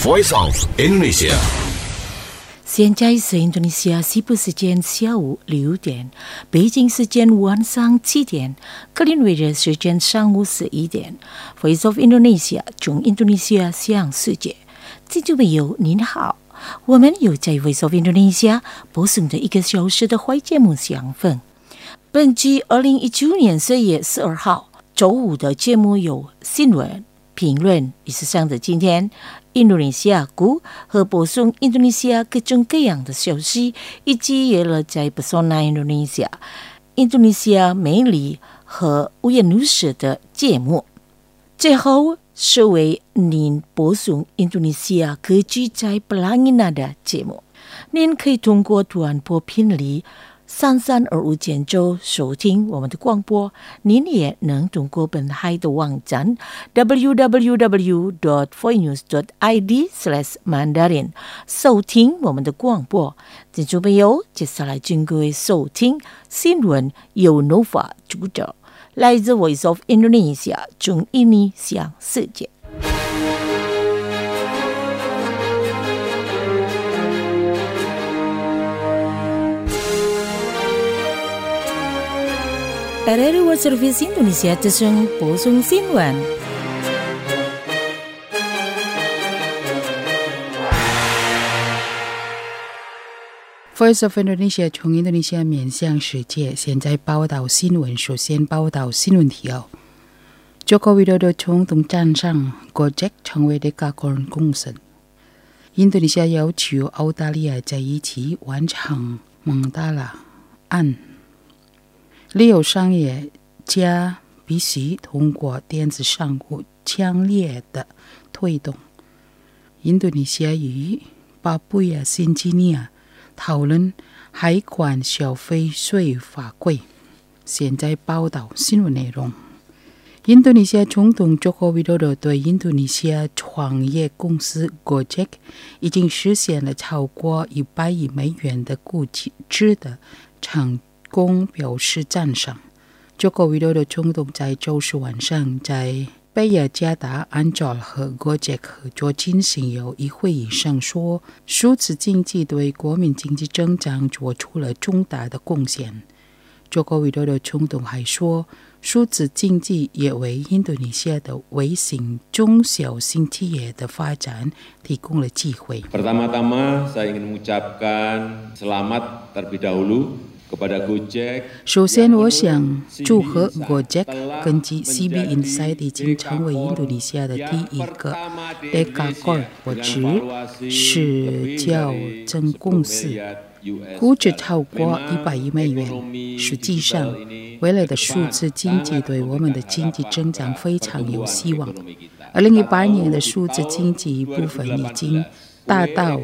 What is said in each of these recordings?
Voice of Indonesia。 现在是印度尼西亚西部时间下午6点，北京时间晚上7点，格林威治时间上午11点。Voice of Indonesia 从印度尼西亚向世界。听众朋友您好，我们有在 Voice of Indonesia 播送的1个小时的坏节目相逢。本集2019年4月12号周五的节目有新闻、评论、历史上的今天、印度尼西亚股和播送印度尼西亚各种各样的消息，以及也了在 Pesona Indonesia、印度尼西亚美丽和五颜六色的节目。最后是为您播送印度尼西亚歌剧在布拉吉纳的节目。您可以通过短波频率3325减州收听我们的广播，您也能通过本台的网站 www.voinews.id/mandarin 收听我们的广播。听众朋友，接下来请各位收听新闻由 Nova 主持，来自 Voice of Indonesia 从印尼向世界。RRI World Service Indonesia 之声播送新闻。 Voice of Indonesia 从印度尼西亚面向世界，现在报道新闻。首先报道新闻提要：Joko Widodo总统站上 Gojek 成为Dekakorn 共生。印度尼西亚要求澳大利亚在一起完成蒙大拿案。旅游商业家必须通过电子商务强烈的推动。印度尼西亚与巴布亚新几内亚讨论海关消费税法规。现在报道新闻内容。印度尼西亚总统 Joko Widodo 对印度尼西亚创业公司 Gojek 已经实现了超过100亿美元的估值的成功表示赞赏。Joko Widodo 总统在周四晚上在贝雅加达安佐和 Gojek 合作进行有一会议上说，数字经济对国民经济增长做出了重大的贡献。Joko Widodo 总统还说，数字经济也为印度尼西亚的微型中小型企业的发展提供了机会。 Pertama-tama saya ingin mengucapkan selamat terlebih dahulu。 首先，我想祝贺 Gojek 根据 CB Insight 已经成为印度尼西亚的第一个 Dekakorn 或者是较真公司，估值超过100亿美元。实际上，未来的数字经济对我们的经济增长非常有希望。2018年的数字经济部分已经达到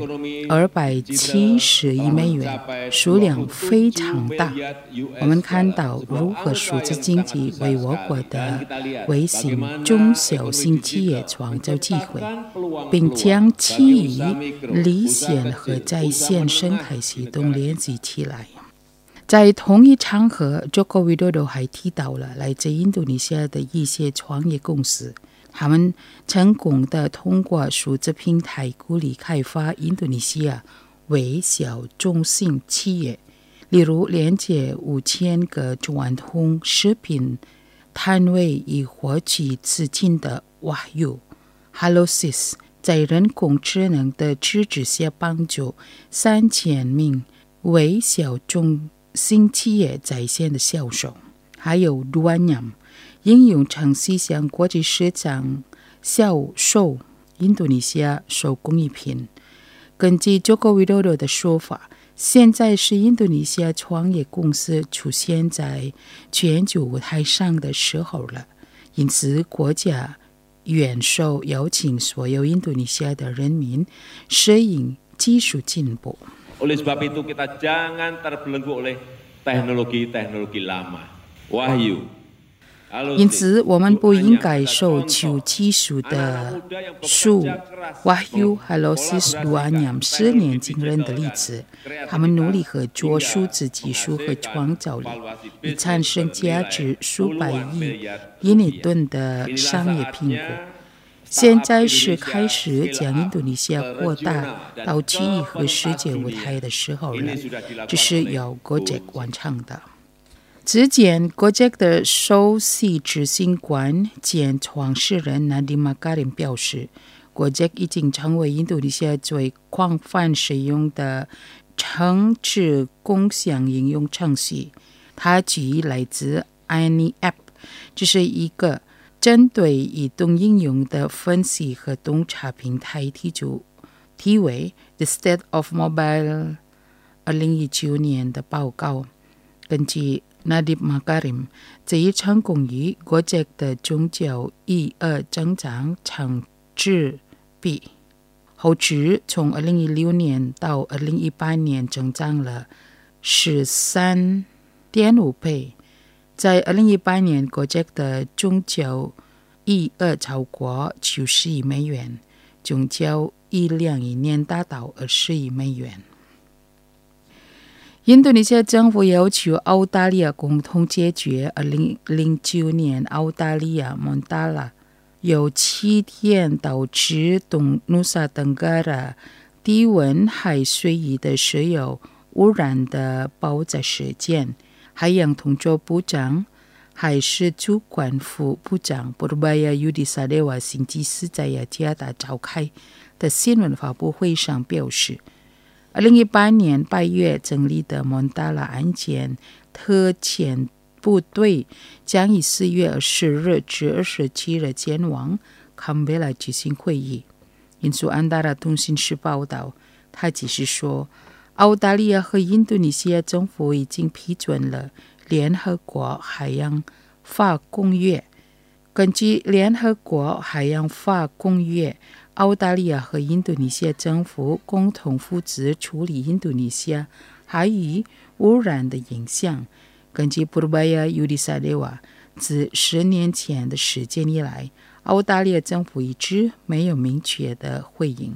270亿美元，数量非常大。我们看到如何数字经济为我国的微型中小型企业创造机会，并将其与离线和在线生态系统联系起来。在同一场合 Joko Widodo 还提到了来自印度尼西亚的一些创业公司，他们成功地通过数字平台鼓励开发印度尼西亚微小中型企业，例如连接5000个传统食品摊位以获取资金的 Wahyu。Helosys 在人工智能的支持下帮助3000名微小中型企业在线的销售。还有 Duanyam应用程序向国际市场销售印度尼西亚手工艺品。根据 Joko Widodo 的说法，现在是印度尼西亚创业公司出现在全球舞台上的时候了，因此国家元首邀请所有印度尼西亚的人民适应技术进步。 Oleh sebab itu kita jangan terbelenggu oleh teknologi-teknologi lama. Wahyu 因此，我们不应该受旧技术的束缚。Helosys Duanyam 是年轻人的例子，他们努力合作数字技术和创造力，以产生价值数百亿印尼盾的商业苹果。 现在是开始将印度尼西亚扩大到区域和世界舞台的时候了，这是由 Gojek 完成的。之前 Gojek 的首席执行官兼创始人 Nadiem Makarim 表示， Gojek 已经成为印度尼西亚最广泛使用的城市共享应用程序。他举来自 Ani App， 这是一个针对移动应用的分析和洞察平台，题为 The State of Mobile 2019年的报告。根据 Nadiem Makarim， 这一成功于 Gojek 的中较1.2增长成质比，后值从2016年到2018年增长了 13.5 倍。在2018年 Gojek 的中较1.2超过90亿美元，中较1.2亿年达到20亿美元。印度尼西亚政府要求澳大利亚共同解决2009年澳大利亚蒙大拿有7天导致东努萨登嘎拉低温海水域的石油污染的爆炸事件。海洋统筹部长、海事主管副部长 Purbaya Yudisadewa 星期四在雅加达召开的新闻发布会上表示，2018年8月成立的蒙大拿案件特遣部队将于4月20日至27日前往坎贝拉举行会议。引述安达拉通讯社报道，他只是说，澳大利亚和印度尼西亚政府已经批准了联合国海洋法公约。根据联合国海洋法公约，澳大利亚和印度尼西亚政府共同负责处理印度尼西亚海域污染的影响。根据 Purbaya Yudisadewa， 自10年前的时间以来，澳大利亚政府一直没有明确的回应。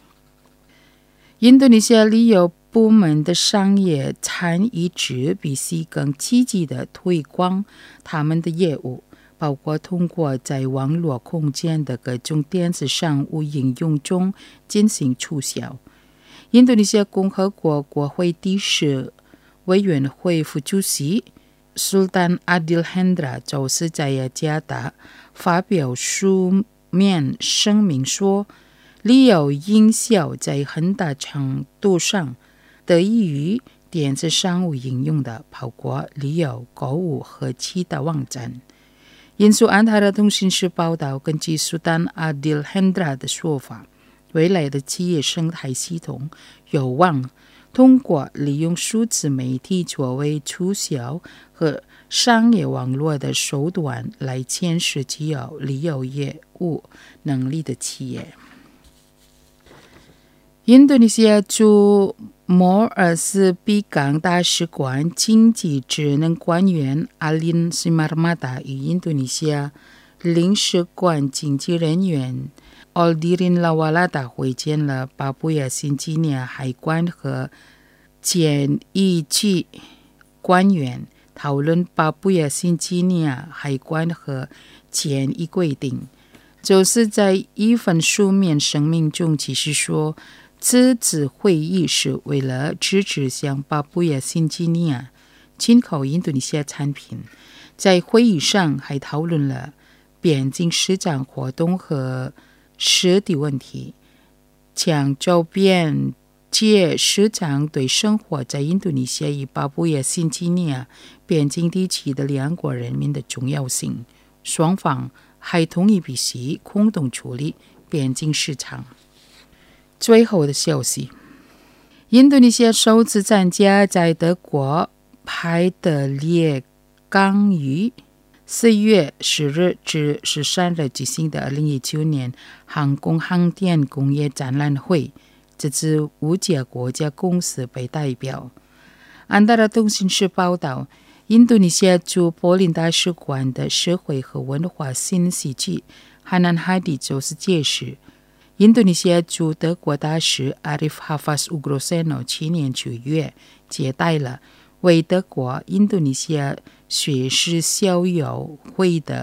印度尼西亚旅游部门的商业参与者必须更积极地推广他们的业务，包括通过在网络空间的各种电子商务应用中进行促销。印度尼西亚共和国国会第10委员会副主席 Sultan Adil Hendra 周四在雅加达发表书面声明说，旅游营销在很大程度上得益于电子商务应用的，包括旅游、购物和其他网站。引述安达拉通讯社报道，根据苏丹阿迪尔亨德拉的说法，未来的企业生态系统有望通过利用数字媒体作为促销和商业网络的手段来牵涉具有旅游业务能力的企业。印度尼西亚驻摩尔斯比港大使馆经济职能官员阿林西马尔马达与印度尼西亚领事馆经纪人员奥迪林拉瓦拉达会见了巴布亚新几内亚海关和检疫局官员，讨论巴布亚新几内亚海关和检疫规定。就是在一份书面声明中其实说，这次会议是为了支持向巴布亚新几内亚进口印度尼西亚产品。在会议上还讨论了边境市场活动和实地问题，将周边界市场对生活在印度尼西亚与巴布亚新几内亚边境地区的两国人民的重要性。双方还同意必须共同处理边境市场。最后的消息，印度尼西亚首次参加在德国拍的列港于4月10日至13日举行的2019年航空航天工业展览会，这支5家国家公司被代表。安达拉通讯社报道，印度尼西亚驻柏林大使馆的社会和文化信息局哈南哈迪周四解释，印度尼西亚驻德国大使 Arif Hafaz Ugroseno 去年9月接待了为德国印度尼西亚学士校友会的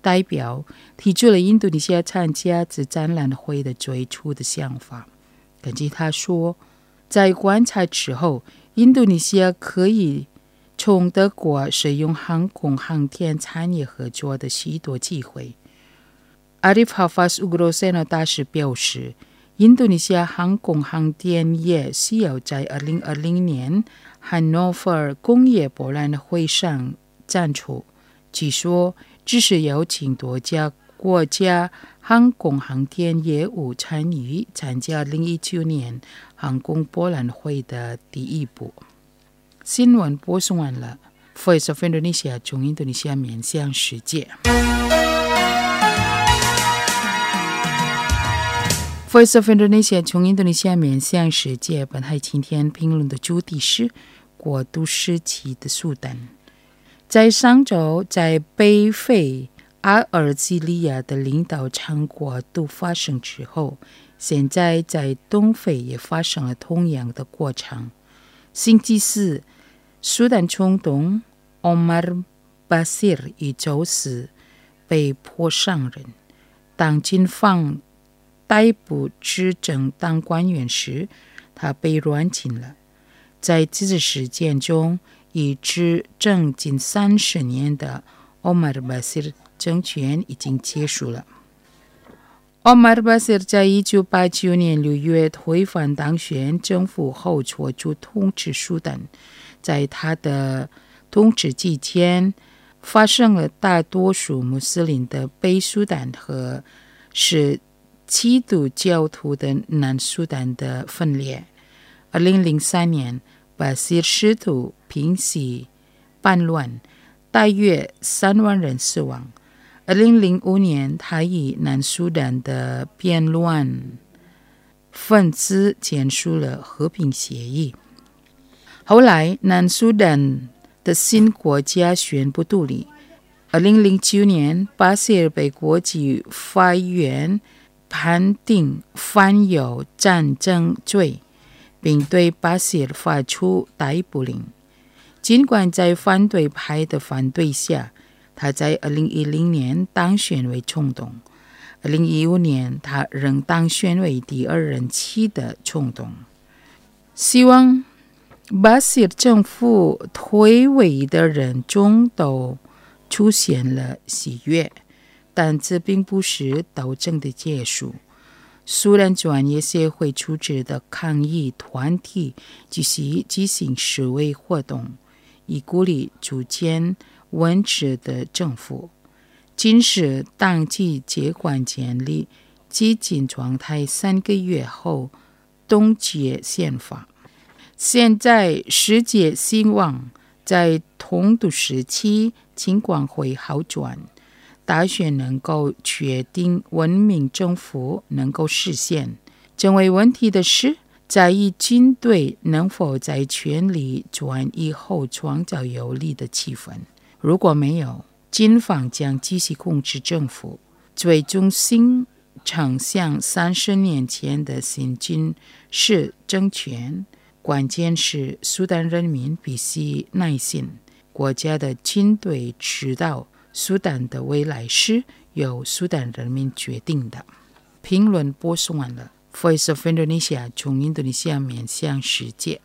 代表提出了印度尼西亚参加此展览会的最初的想法。根据他说，在观察之后，印度尼西亚可以从德国使用航空航天产业合作的许多机会。Arif Hafaz Ugroseno 大使表示，印度尼西亚航空航天业需要在2020年汉诺威尔工业博览会上展出。据说，只是邀请多家国家航空航天业务参加2019年航空博览会的第一步。新闻播送完了。Voice of Indonesia 从印度尼西亚面向世界。Voice of Indonesia 从印度尼西亚面向世界。本台今天评论的主题是过渡时期的苏丹。在上周，在北非阿尔及利亚的领导场过渡发生之后，现在在东非也发生了同样的过程。星期四，苏丹总统 Omar Basir 于周四被迫上任。当警方逮捕执政党官员时，他被软禁了。在这次事件中，已执政近30年的 Omar Basir 政权已经结束了。Omar Basir 在1989年6月推翻当选政府后做出统治苏丹。在他的统治期间，发生了大多数穆斯林的北苏丹和是基督教徒的南苏丹的分裂。2003年，巴西试图平息叛乱，大约3万人死亡。2005年，他与南苏丹的变乱分子签署了和平协议。后来，南苏丹的新国家宣布独立。2009年，巴西尔被国际法院判定犯有战争罪，并对巴西尔发出逮捕令。尽管在反对派的反对下，他在2010年当选为总统。2015年，他仍当选为第2任期的总统。希望巴西尔政府退位的人中都出现了喜悦，但这并不是斗争的结束。苏丹专业协会组织的抗议团体继续进行示威活动，以鼓励组建稳治的政府。今时当即接管建立激进状态3个月后冻结宪法。现在世界希望在统治时期情况会好转，大选能够确定文明政府能够实现。成为问题的是，在意军队能否在权力转移后创造有利的气氛。如果没有，军方将继续控制政府，最终形成像30年前的新军事政权。关键是苏丹人民必须耐心，国家的军队知道苏丹的未来是由苏丹人民决定的。评论播送完了。Voice of Indonesia 从印度尼西亚面向世界。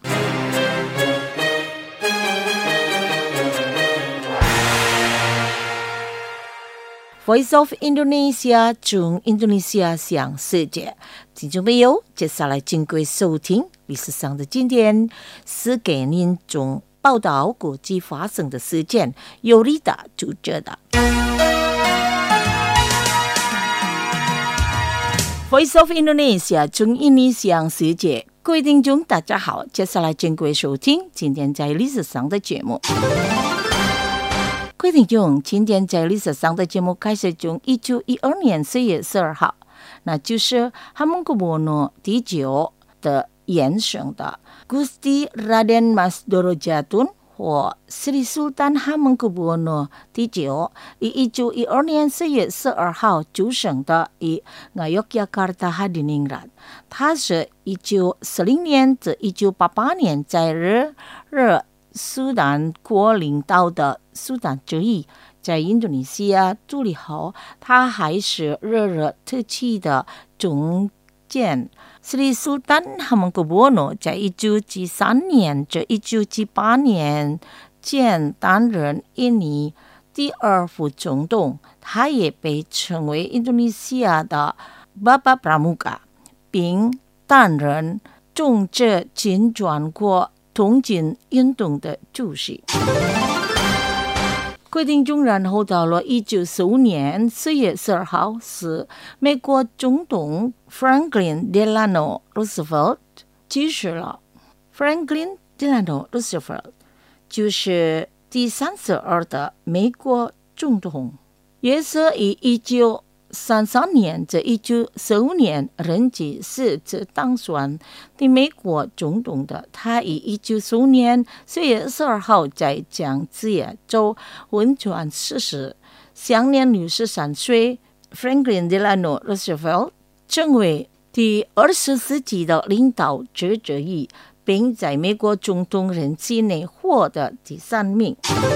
Voice of Indonesia 从印度尼西亚向世界。听众朋友，接下来经过收听历史上的经典，是给您中报道国际发生的事件，有力的主角的。Voice of Indonesia 从印尼向世界。各位听众大家好，接下来经过收听今天在历史上的节目。各位听众，今天在历史上的节目开始从1912年4月12号，那就是哈蒙古波诺第9的延伸的 Gusti Raden Mas Dorojatun 或 Sri Sultan Hamengkubuwono第9于1912年4月12号出生的于 Yogyakarta Hadiningrat。他是1940年至1988年在日苏丹国领导的苏丹之一， 在印度尼西亚独立后，他还是热热特气的中间。Sri Sultan Hamengkubuwono 在1973年至1978年间担任印尼第二副总统，他也被称为印度尼西亚的 Bapa Pramuka， 并担任中日金砖国统军运动的主席。规定中，然后到了1945年4月12号，是美国总统 Franklin Delano Roosevelt 去世了。Franklin Delano Roosevelt 就是第32的美国总统，也是以1933年至1945年任期4次当选的美国总统的。他于1945年4月12号在江浙州温泉逝世，享年63岁。Franklin Delano Roosevelt 成为第20世纪的领导者之一，并在美国总统任期内获得第3名。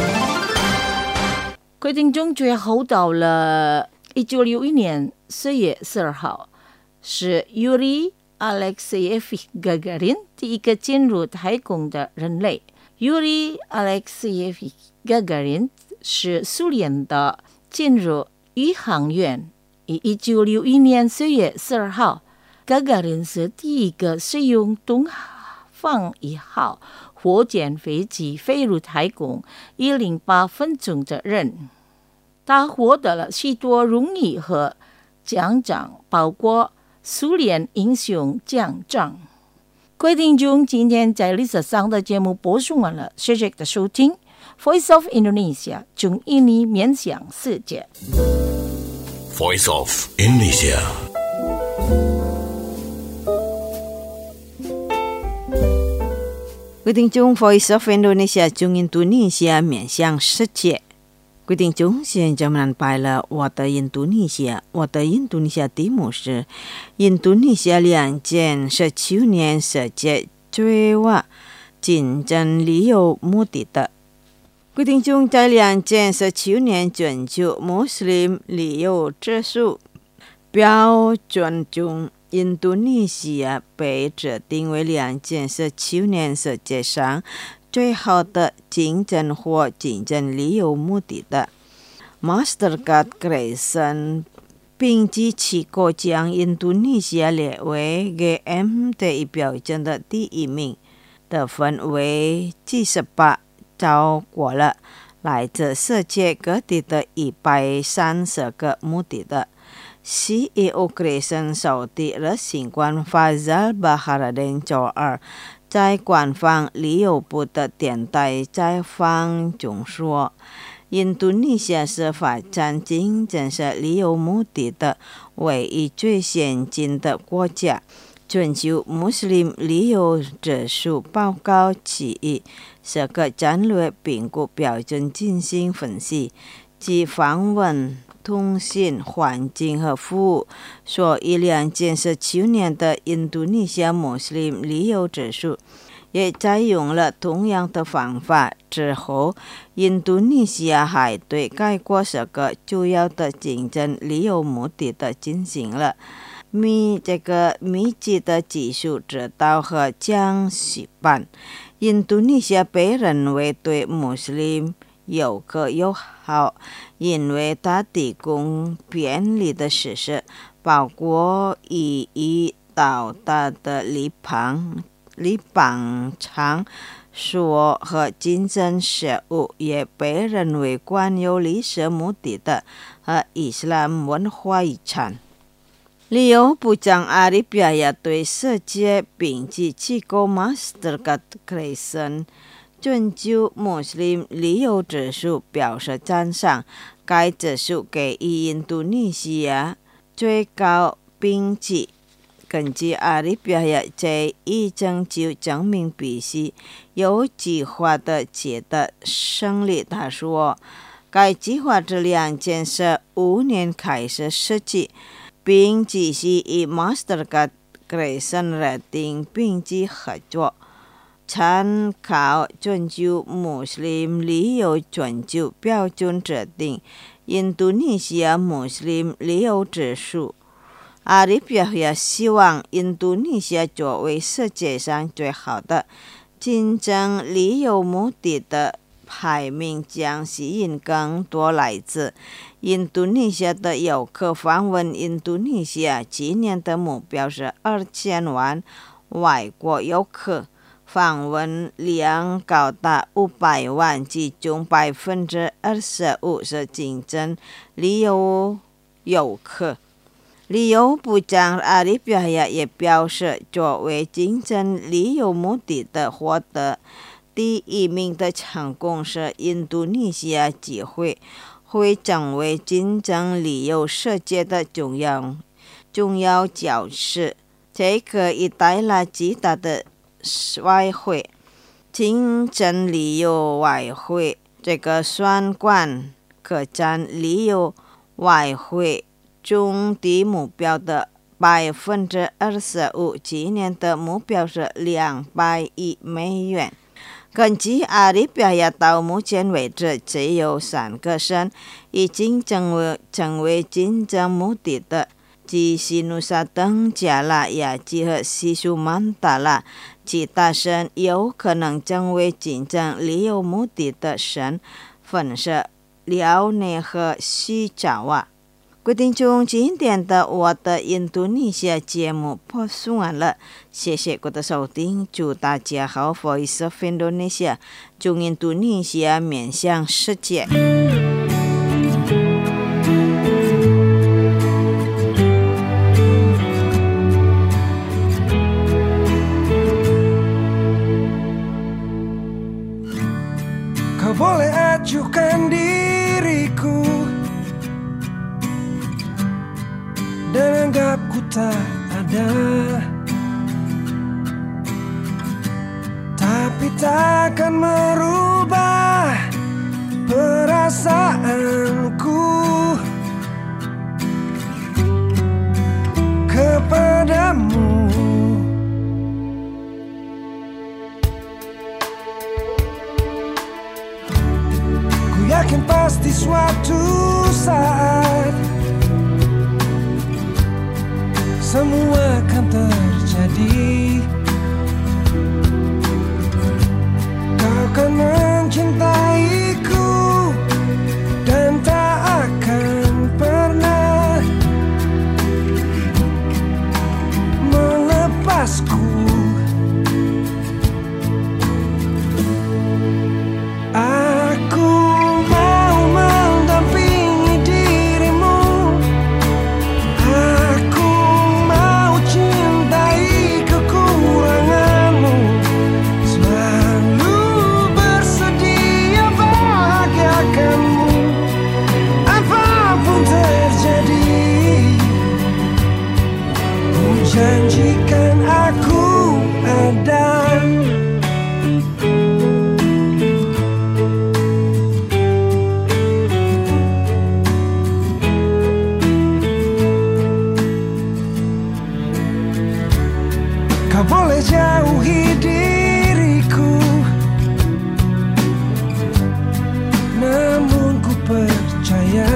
规定中最后到了1961年4月12号，是 Yuri Alexeyevich Gagarin 第一个进入太空的人类。Yuri Alexeyevich Gagarin 是苏联的进入宇航员。1961年4月12号 Gagarin 是第一个使用东方1号火箭飞机飞入太空108分钟的人。他获得了许多荣誉和奖章，包括苏联英雄奖章。规定中，今天在历史上的节目播送完了，谢谢的收听。Voice of Indonesia 从印尼面向世界。 Voice of Indonesia。 规定中 Voice of Indonesia 从印度尼西亚面向世界。规定中，现在我们安排了我的印度尼西亚。我的印度尼西亚题目是印度尼西亚2019年世界最佳竞争旅游目的地。规定中，在2019年全球穆斯林旅游指数标准中，印度尼西亚被指定为2019年世界上最好的竞争或竞争旅游目的地。Mastercard Crescent 并机器国将印度尼西亚列为 GMT 标准的第1名，得分为78，超过了来自世界各地的130个目的地。CEO Crescent 首席执行官 Fazal Baharudin 周二在官方旅游部的电台采访中说，印度尼西亚是发展竞争式旅游目的地唯一最先进的国家。全球穆斯林旅游指数报告其以10个战略评估标准进行分析，即访问、通信、环境和服务。所以2019年的印度尼西亚穆斯林旅游指数也采用了同样的方法。之后，印度尼西亚还对该国10个主要的竞争旅游目的地进行了密集的技术指导和讲习班。印度尼西亚被认为对穆斯林游客友好，因为它提供便利的设施，包括易到达的礼棒场所和精神食物，也被认为关有历史目的地和伊斯兰文化遗产。旅游部长阿里比亚对世界经济机构 Mastercard Crescent 全球穆斯林旅游指数表示赞赏。该指数给予印度尼西亚最高评级。根据阿里比亚在疫情就证明必须有计划的取得胜利。他说，该计划自2015年开始实际，并继续与 Mastercard Crescent 认定并机合作。 参考全球穆斯林旅游全球标准制定印度尼西亚穆斯林旅游指数。阿拉伯也希望印度尼西亚作为世界上最好的真正旅游目的的排名将吸引更多来自印度尼西亚的游客访问印度尼西亚。今年的目标是2000万外国游客，访问量高达500万，其中25%是真正旅游游客。旅游部长阿里表也表示，作为真正旅游目的的获得第一名的成功是印度尼西亚机会会成为真正旅游世界的重要角色，这可以带来极大的外汇。真正旅游外汇这个算管可占旅游外汇中的目标的25%，今年的目标是200亿美元。根据阿拉伯亚到目前为止，只有3个省已经成为真正目的的，即西努沙登加拉、雅吉和西苏曼达拉。其他省有可能成为真正旅游目的的省份是辽宁和西爪哇。各位听众，今天的我的印度尼西亚节目播送完了，谢谢各位的收听，祝大家好 Voice of Indonesia 中印度尼西亚面向世界。 Kau boleh acuhkan diriku dan anggap ku tak ada, tapi takkan merubah perasaanku kepadamu. Ku yakin pasti suatu saat semua akan terjadi. Kau akan mencintaiku dan tak akan pernah melepasku. Aku mau mendampingi dirimu. Aku mau cintai kekuranganmu, selalu bersedia bahagiakanmu. Apapun terjadi, ku janjikan aku ada. Kau boleh jauhi diriku, namun ku percaya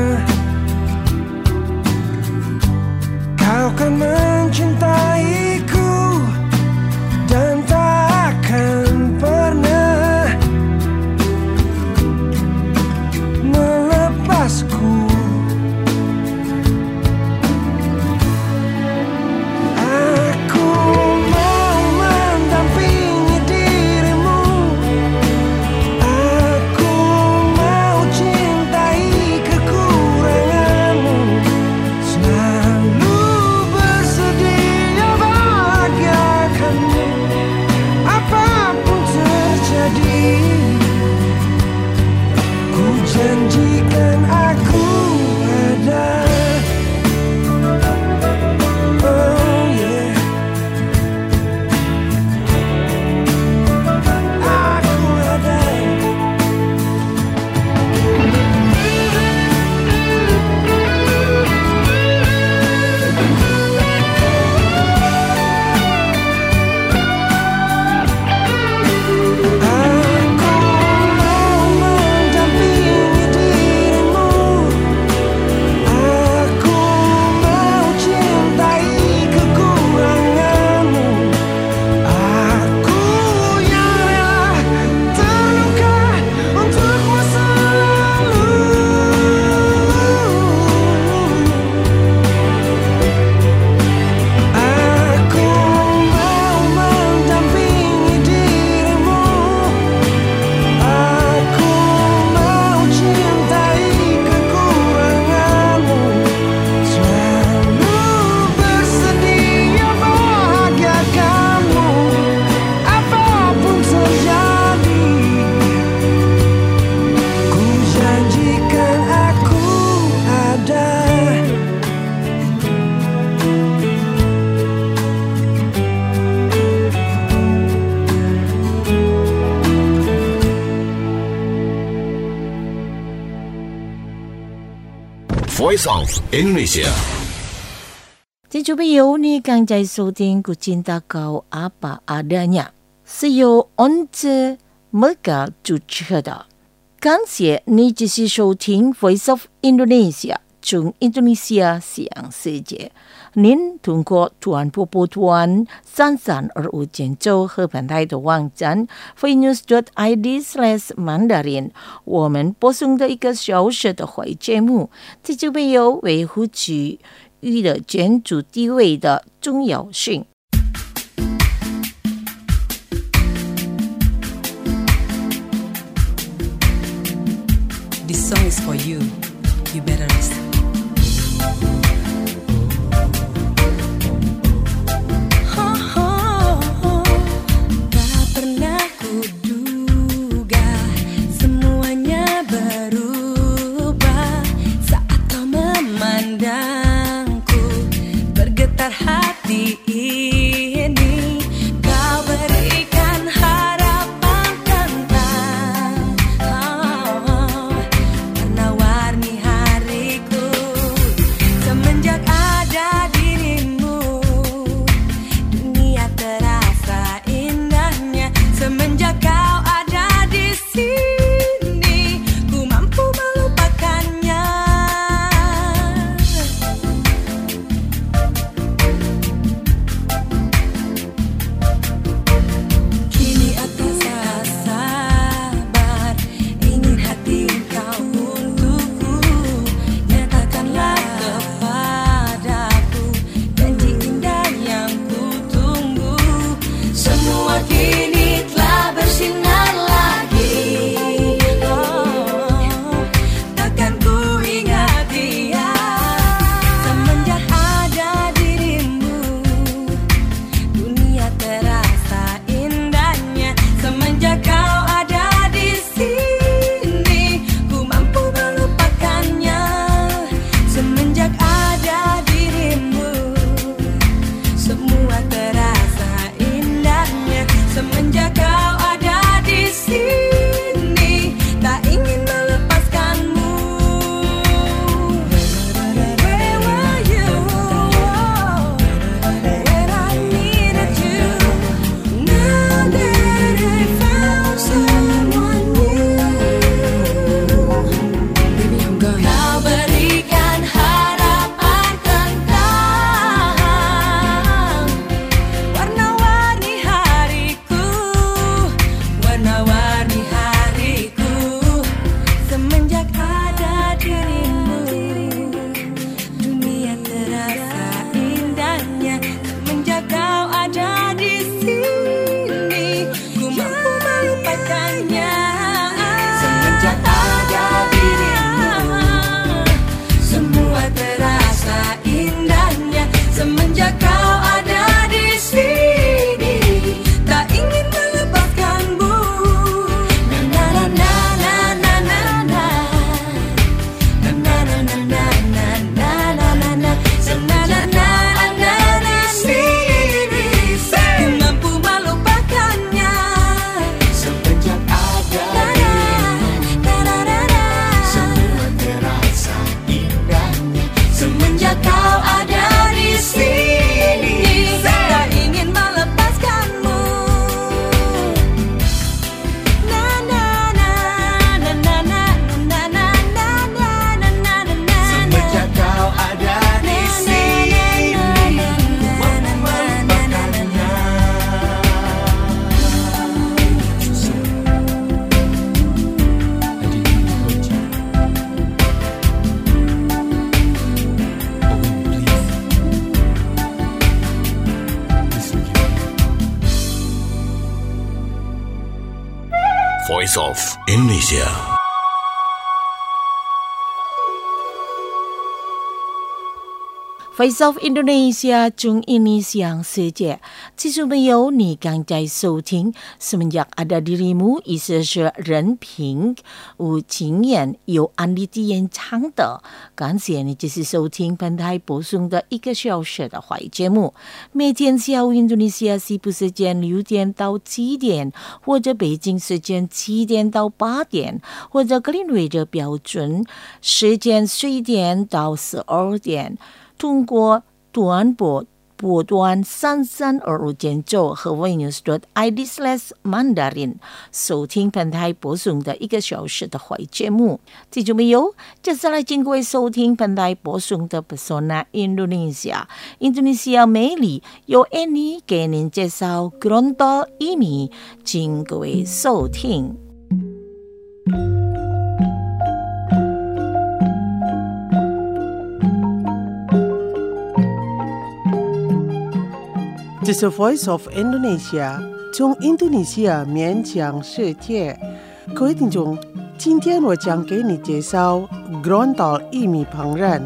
kau akan mencintaiku dan tak akan pernah melepasku. Selalu bersedia Voice of Indonesia。 听众朋友，你刚才收听《Ku Cinta Kau Apa Adanya》，是由 Once Mega 主持的。感谢你继续收听《Voice of Indonesia》，从印度尼西亚向世界。您通过传播波段3325建州和本台的网站 freenews.id/mandarin， 我们播送的1个小时的会节目，这就没有维护区域的建筑地位的重要性。 This song is for you. You better listen. Hati ini kau berikan harapan tentang warna-warni hariku. Semenjak ada dirimu, dunia terasa indahnya. Semenjak kau ada di sini, ku mampu melupakannya. Voice of Indonesia. Voice of Indonesia 中印尼siang世界，其实没有你刚在收听 Semenjak ada dirimu 意思是人品无经验有案例体验长的，感谢你继续收听本台播送的1个小时的华语节目。每天下午印度尼西亚西部时间6点到7点，或者北京时间7点到8点，或者格林威治标准时间10点到12点。通过短波段3325.9和 voinews.id/Mandarin 收听本台播送的1个小时的华语节目。记住没有？接下来请各位收听本台播送的 Pesona Indonesia 印度尼西亚美丽，由 Annie 给您介绍 Gorontalo ini， 请各位收听。 这是 Voice of Indonesia 从印度尼西亚面向世界。各位听众，今天我将给你介绍 Gorontalo ini 烹饪。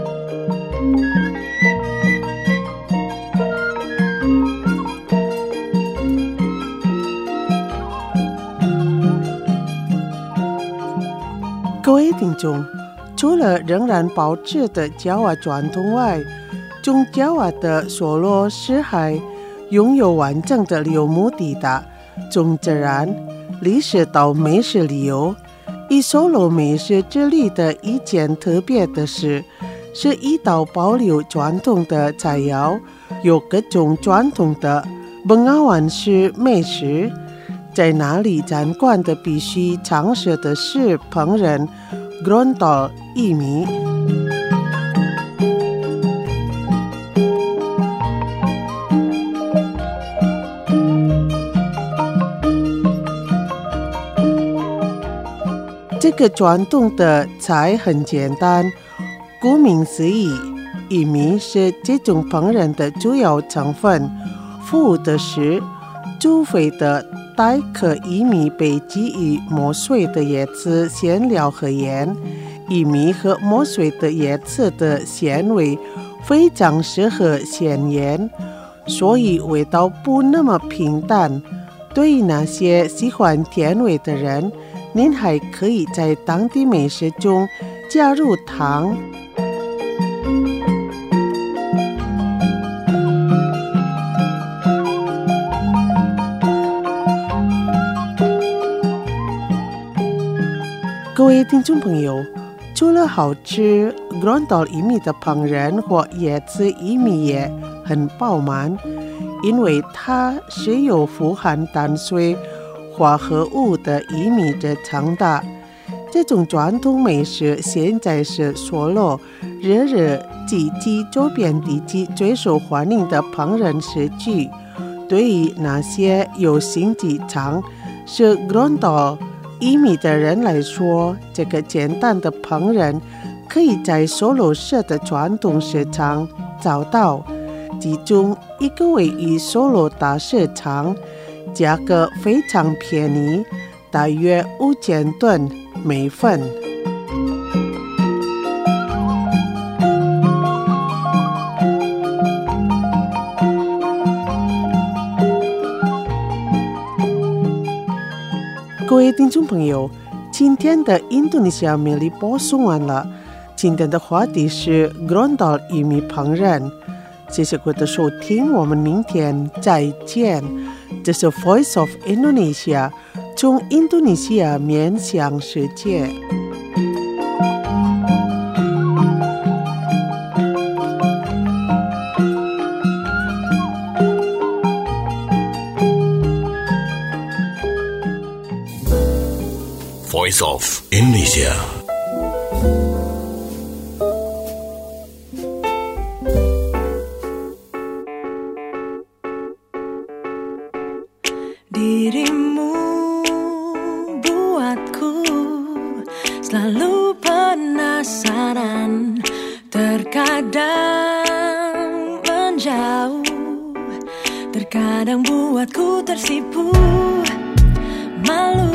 各位听众，除了仍然保持的Jawa传统外，中Jawa的索罗死海拥有完整的6亩地大，从自然、历史到美食旅游。以索罗美食之里的一件特别的事，是一道保留传统的菜肴，有各种传统的Bengawan式美食。在那里参观的必须尝试的是烹饪 Gorontalo ini。这个传统的菜很简单，顾名思义，薏米是这种烹饪的主要成分。服务的是煮沸的带壳薏米被基于磨碎的叶子、馅料和盐。薏米和磨碎的叶子的咸味非常适合咸盐，所以味道不那么平淡。对于那些喜欢甜味的人，您还可以在当地美食中加入糖。各位听众朋友，除了好吃 Gorontalo ini 的烹饪或椰子薏米也很饱满，因为它是由富含碳水化合物的薏米的长大。这种传统美食现在是索罗、热热及其周边地区最受欢迎的烹饪食具。对于那些有心机尝是 Gorontalo ini 的人来说，这个简单的烹饪可以在索罗市的传统市场找到，其中一个位于索罗大市场，价格非常便宜，大约5000盾每份。各位听众朋友，今天的印度尼西亚美丽播送完了。今天的话题是 Gorontalo ini 烹饪。谢谢各位的收听，我们明天再见。这是 Voice of Indonesia 从印度尼西亚面向世界。 Voice of Indonesia. Dirimu buatku selalu penasaran, terkadang menjauh, terkadang buatku tersipu, malu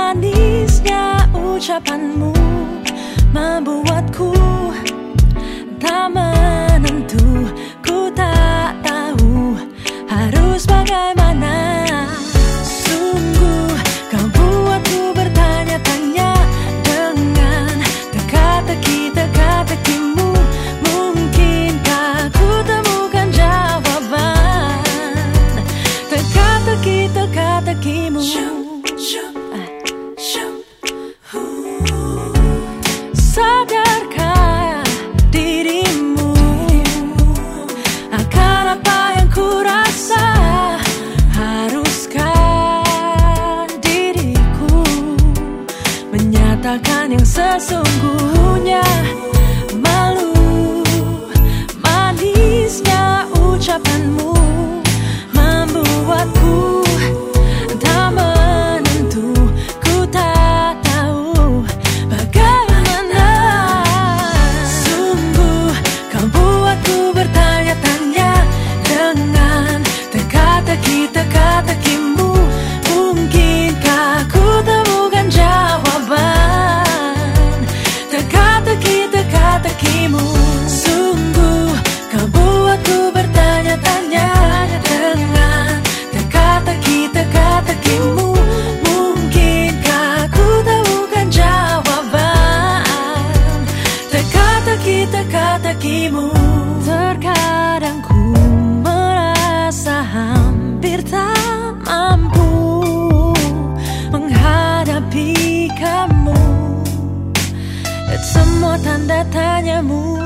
manisnya ucapanmu membuatku tak menentu, ku tak tahu harus bagaimana. Sungguh kau buatku bertanya-tanya dengan teka-tekimu. Mungkinkah ku temukan jawaban teka-tekimu? Sadarkah dirimu akan apa yang ku rasa? Haruskah diriku menyatakan yang sesungguhnya? Malu manisnya ucapanmu membuatku tak menentu, ku tak tahu bagaimana. Sungguh kau buatku bertanya-tanya dengan teka-tekimu. Mungkinkah ku temukan jawaban teka-tekimu? Sungguh kau buatku bertanya-tanya dengan teka-tekimu. Mungkinkah ku temukan jawaban teka-tekimu? Terkadang ku merasa hampir tak mampu menghadapi kamu dan semua tanda tanyamu.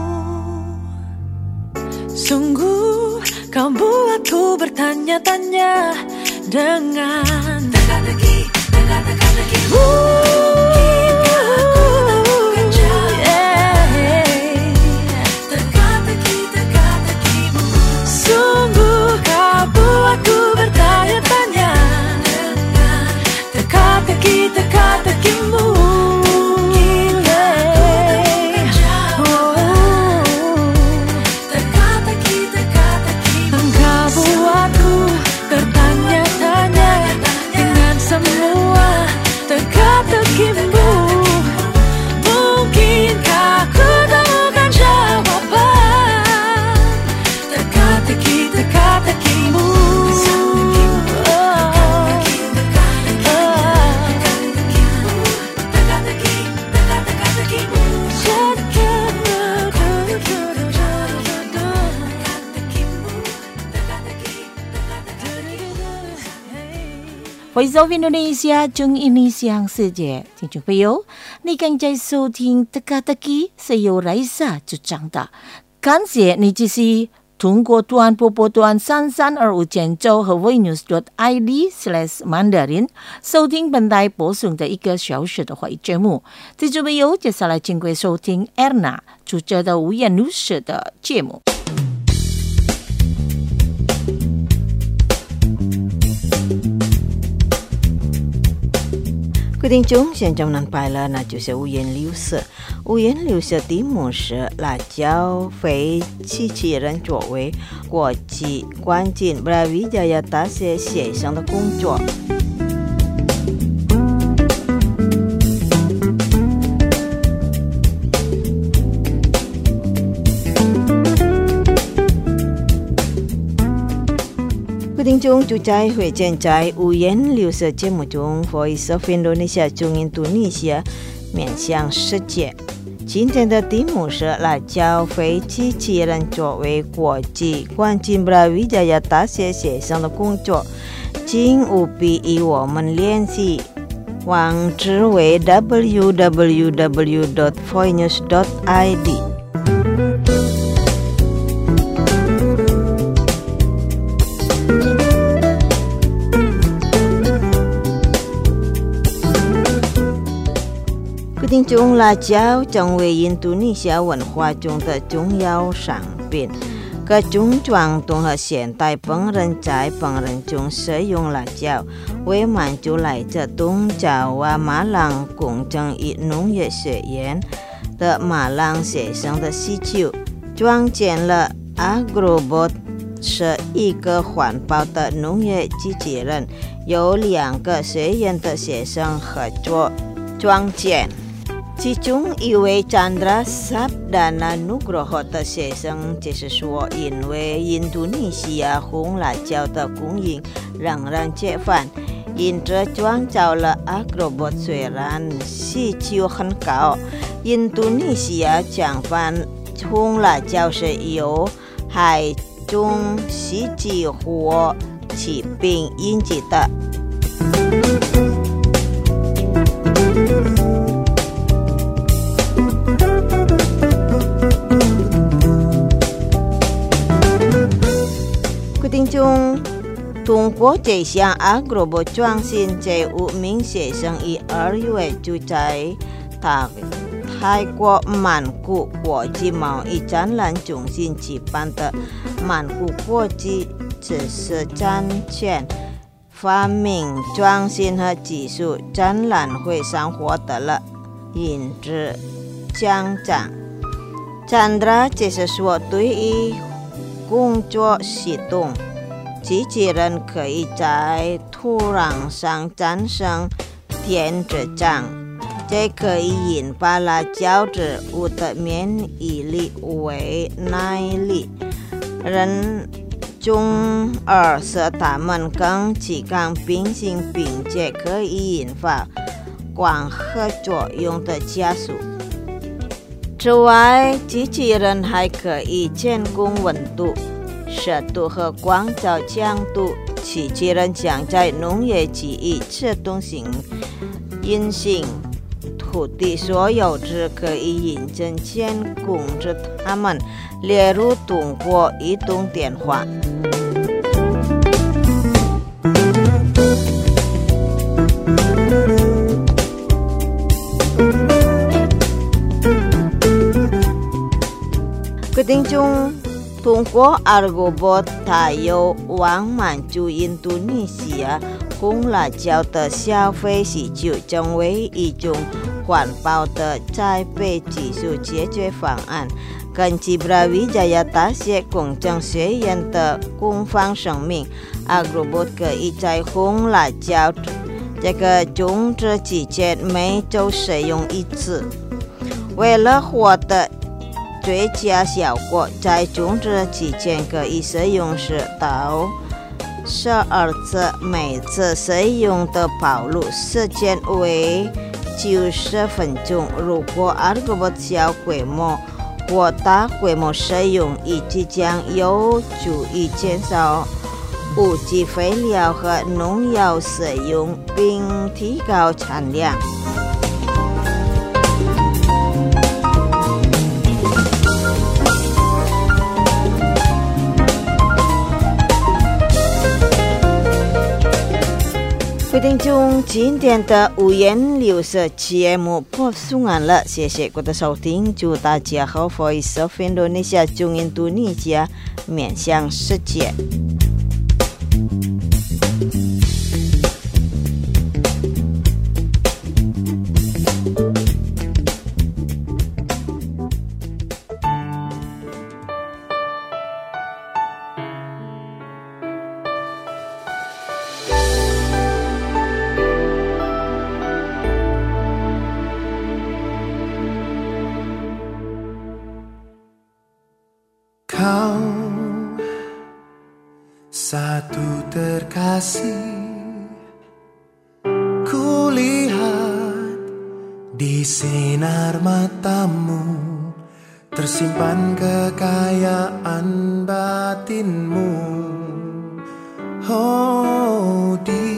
Sungguh kau buatku bertanya-tanya dengan teka-tekimu. Sungguh kau buatku bertanya-tanya dengan teka-tekimu. Engkau buatku bertanya-tanya dengan semua teka-tekimu. Mungkinkah ku temukan jawaban teka-tekimu? Voice of Indonesia 中印尼乡世界，听众朋友，你刚在收听teka-teki是由莱莎主讲的，感谢你继续通过短波波段3325简州和 voinews.id/mandarin 收听本台播送的1个小时的华语节目。听众朋友，接下来请各位收听 Erna 主持的无言女士的节目。 各位听众，现在我们拜了，那就是五颜六色。五颜六色题目是辣椒非机器人作为国际关键布拉维加亚大学学生的工作。听众就在会见在五颜六色节目中 Voice of Indonesia 中印度尼西亚面向世界。今天的题目是辣椒非机器人作为国际关键布拉维加亚大学学生的工作，请务必与我们联系，网址为 www.voinews.id。听众，辣椒成为印度尼西亚文化中的重要商品。各种传统和现代烹饪在烹饪中使用辣椒，为满足来自东爪哇马朗工程与农业学院的马朗学生的需求，创建了 Agrobot 是一个环保的农业机器人，由2个学院的学生合作创建。 其中一位 Chandra Sabdana Nugroho 的学生解释说，因为印度尼西亚红辣椒的供应仍然缺乏，因这创造了 Agrobot 虽然需求很高，印度尼西亚将番红辣椒是由海中细菌或疾病引起的。决定中通过这项 Agrobot 创新，这5名学生于2月就在泰国曼谷国际贸易展览中心举办的曼谷国际知识产权发明创新和技术展览会上获得了银质奖章。Chandra 解释说，对于工作系统，机器人可以在土壤上产生电子浆，这可以引发辣椒植物的免疫力为耐力。人中而使它们更激抗病性，并且可以引发光合作用的加速。此外，机器人还可以监控温度、湿度和光照强度。机器人将在农业基于自动性运行，土地所有者可以认真监控着它们，例如通过移动电话。决定中通过 Agrobot 它有望满足印度尼西亚红辣椒的消费需求，成为一种环保的栽培技术解决方案。根据 Brawijaya 大学工程学院的工坊声明， Agrobot 可以在红辣椒这个种植期间每周使用1次。为了获得最佳效果，在种植期间可以使用10到12次，每次使用的暴露时间为90分钟。如果 Agrobot 小规模或大规模使用，以及将有助于减少无机肥料和农药使用，并提高产量。决定中今天的五颜六色节目播送完了，谢谢各位的收听，祝大家好 Voice of Indonesia 中印度尼西亚面向世界。 Kau satu terkasih, kulihat di sinar matamu tersimpan kekayaan batinmu. Oh, di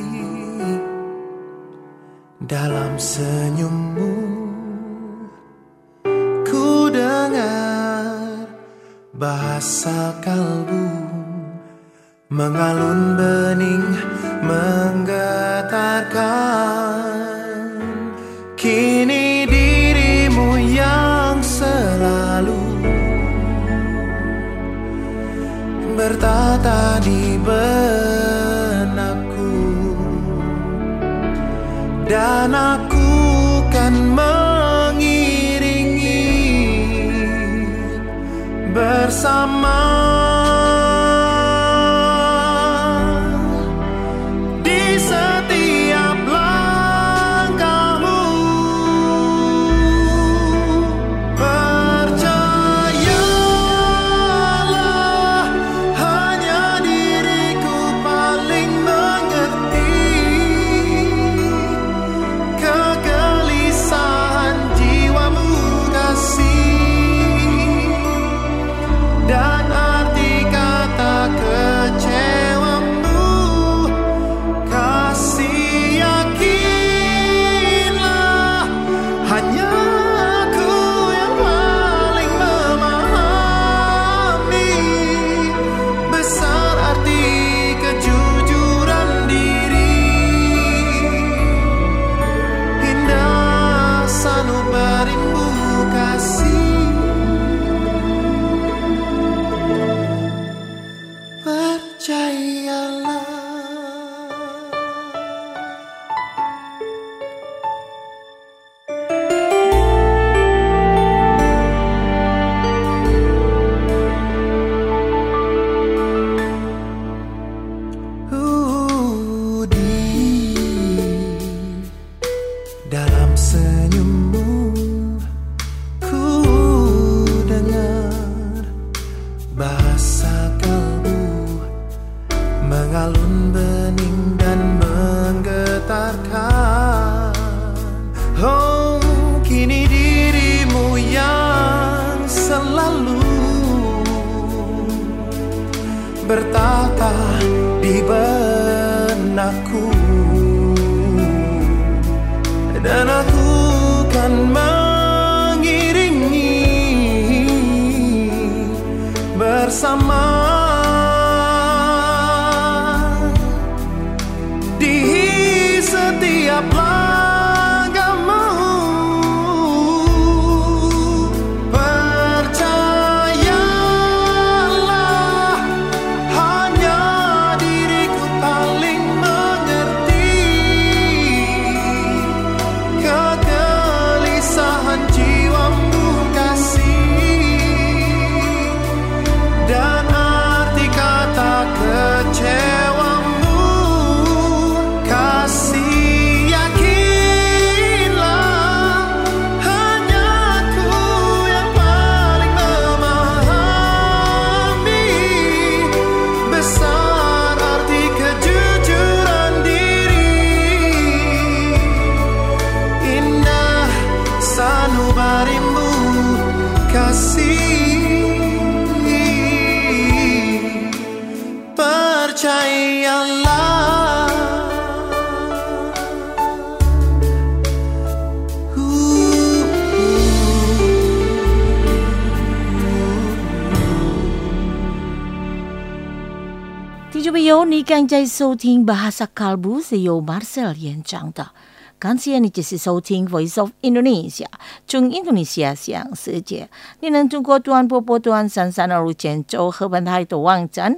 dalam senyummu ku dengar bahasa kalbu mengalun bening menggetarkan. Kini dirimu yang selalu bertata di benakku, dan aku kan mengiringi bersama di setiap langkahmu. bertata di benakku, dan aku kan mengiringi bersama di setiap langkahmu. Percayalah, hanya diriku paling mengerti kegelisahan jiwamu kasih, dan arti kata kecewamu kasih. Yakinlah, hanya aku yang paling memahami besar arti kejujuran diri. Indah sanubarimu kasih, percayalah. 听众朋友，你刚在收听 Bahasa Kalbu 是由 Marcel 演讲的。感谢你继续收听 Voice of Indonesia 从印度尼西亚向世界。你能通过短波波段3325千州和本台的网站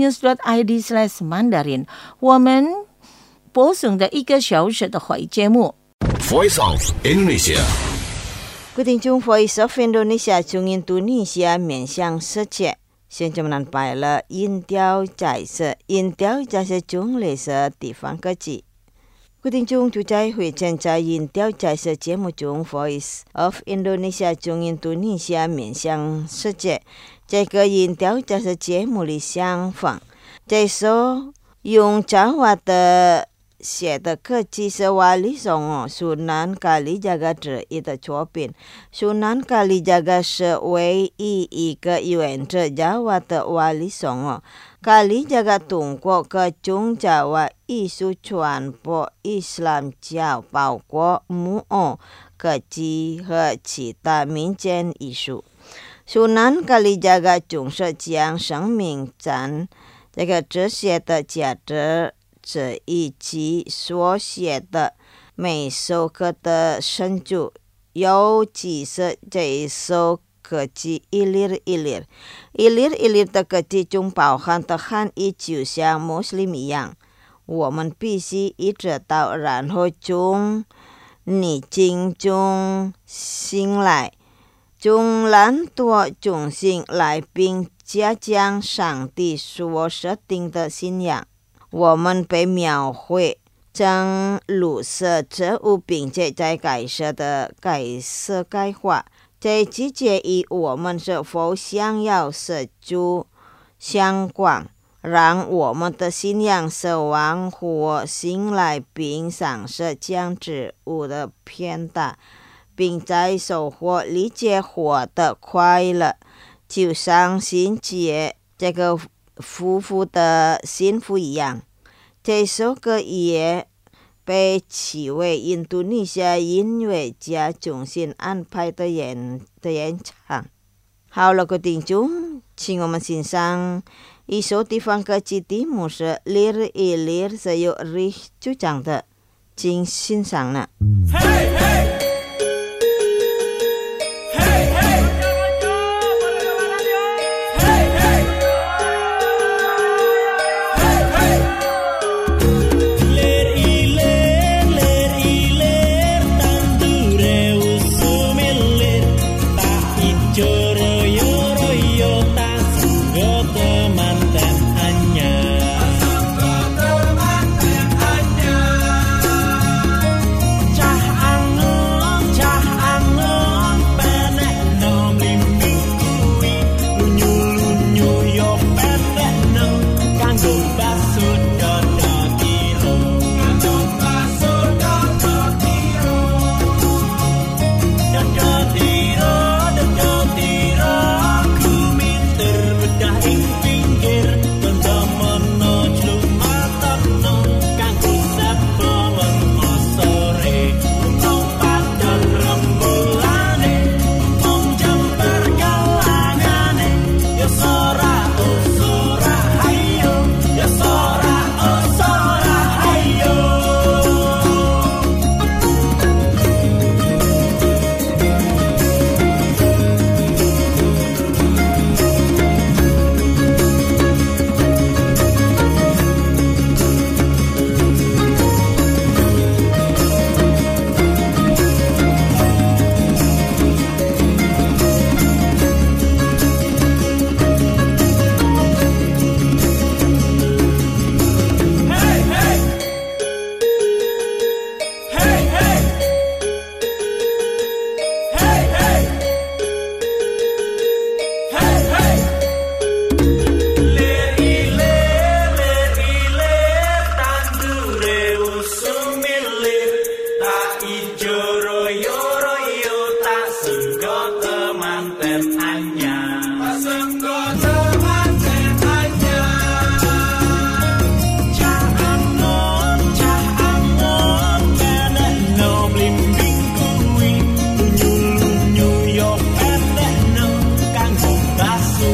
news.id/Mandarin 我们播送的1个小时的会节目。 Voice of Indonesia。 各位听众 Voice of Indonesia 从印度尼西亚面向世界。现在我们安排了音调解释中类似地方各级。各位听众就在会前在音调解释节目中 Voice of Indonesia 从印度尼西亚面向世界。这个音调解释节目里相仿，这首用Jawa的写的歌曲是Wali Songo Sunan Kalijaga 之一的作品。Sunan Kalijaga 是唯一一个源自Jawa的Wali Songo。Kalijaga通过各种Jawa艺术传播伊斯兰教，包括木偶、歌剧和其他民间艺术。Sunan Kalijaga 总是将生命占这个哲学的价值这以及所写的每首歌的深度，尤其是这一首歌曲一粒一粒的歌曲中包含的含义就像穆斯林一样，我们必须一直到然后从逆境中醒来，从懒惰中醒来，并加强上帝所设定的信仰。我们被描绘成绿色植物，并且在改色改化。这取决于我们是否想要施主相关，让我们的信仰死亡或醒来，并尝试将植物的偏大，并在收获理解活的快乐，就像新结这个夫妇的幸福一样。这首歌也被其为印度尼西亚音乐家中心安排的演唱。好了，各位听众，请我们欣赏一首地方歌曲，题目是 Lir Ilir 是由 Rich 主唱的，请欣赏了。 Cah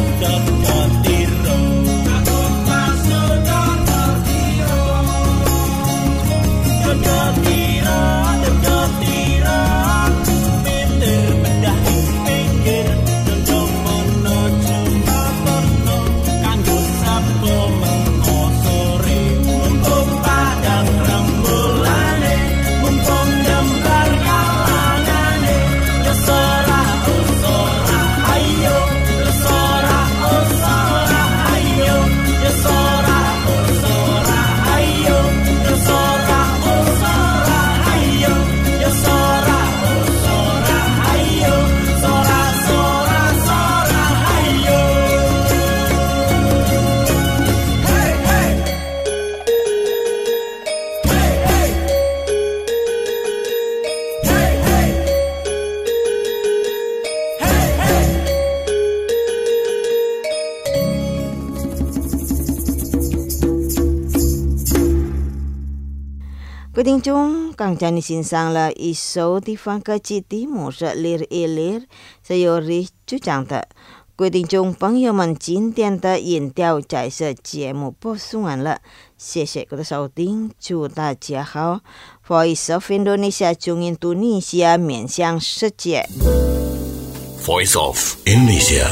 Quý thính chúng, càng cho ni xin sang là ý số đi phan cơ chi tí mù sợ lir e lir, sẽ yo ri chú chẳng thật. Quý thính chúng,朋友们今天的音调在这节目播送完了，谢谢各位收听，祝大家好。Voice of Indonesia 中印度尼西亚面向世界。 Voice of Indonesia.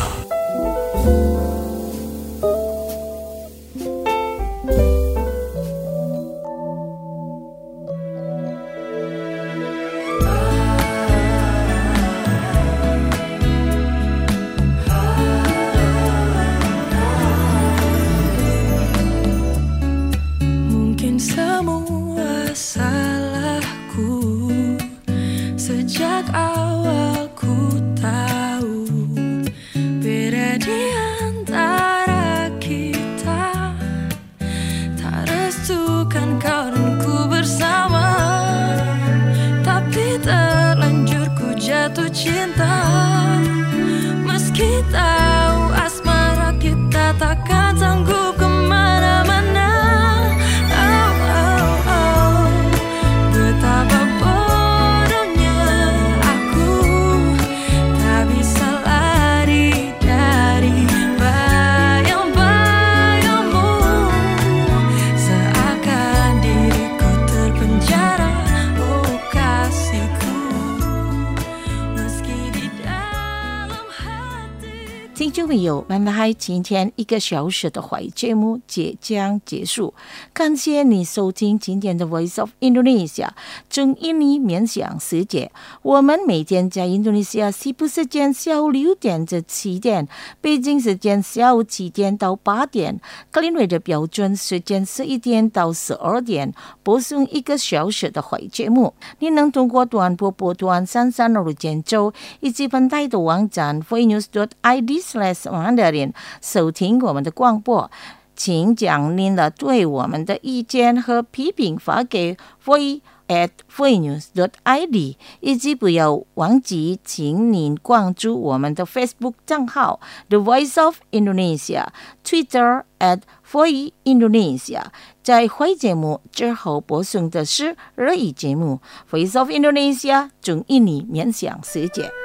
慢慢嗨，今天1个小时的怀节目即将结束，感谢你收听今天的 Voice of Indonesia 中印尼面向世界。我们每天在印度尼西亚西部时间下午6点至7点，北京时间下午7点到8点，格林威的标准时间11点到12点，播送1个小时的怀节目。你能通过短波波段3365建州以及本台的网站 voinews.id/mandarin 收听我们的广播，请将您的对我们的意见和批评发给 voice@voinews.id， 以及不要忘记请您关注我们的 Facebook 账号 The Voice of Indonesia， Twitter @voiceindonesia。 在会节目之后播送的是日语节目 Voice of Indonesia 中印尼面向世界。